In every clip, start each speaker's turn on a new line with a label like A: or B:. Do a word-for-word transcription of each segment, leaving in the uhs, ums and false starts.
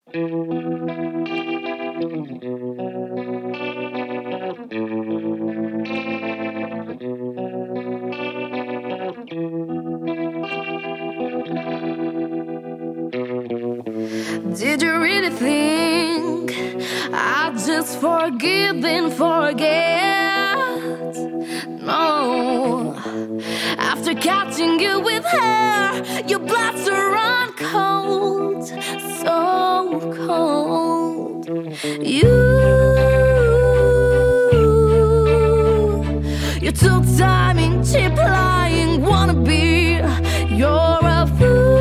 A: Did you really think I'd just forgive and forget? No. After catching you with her, your blood to run cold, so cold. You, you took time in cheap lying, wanna be, you're a fool.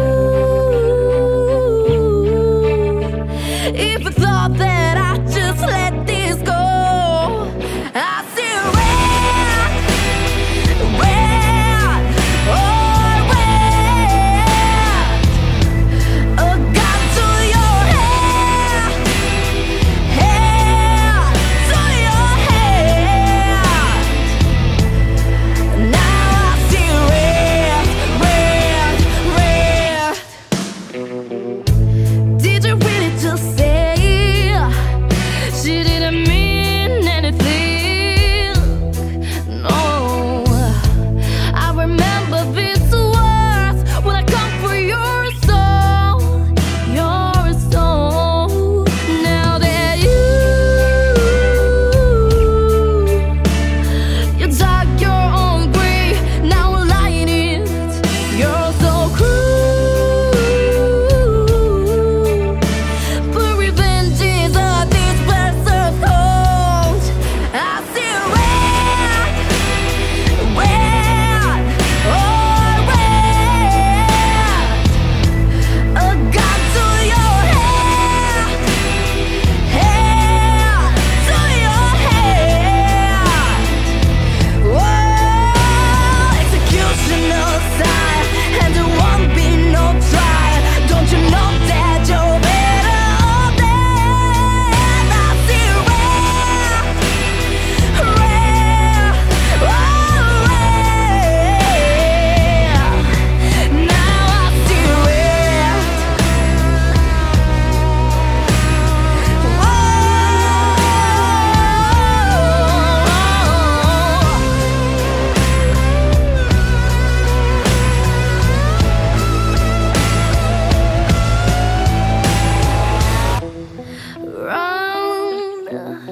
A: If I thought that I'd just let this go, I see red, red, oh red. A gun to your head, head to your head. Now I see red, red, red. Did you really just say she didn't mean anything? No, I remember these words when I come for your soul, your soul. Now that you, you dug your own grave, now I'm lying in it. You're so cruel, but revenge is a disperser cold. I see red, red, oh red. A gun to your head, head to your head. Whoa, executioner style, and there won't be no trial. Don't you know that you're better off dead? I see red, red, oh red. Now I see red. Round,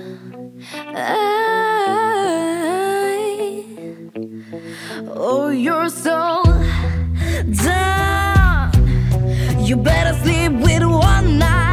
A: oh, you're so done. You better sleep with one eye.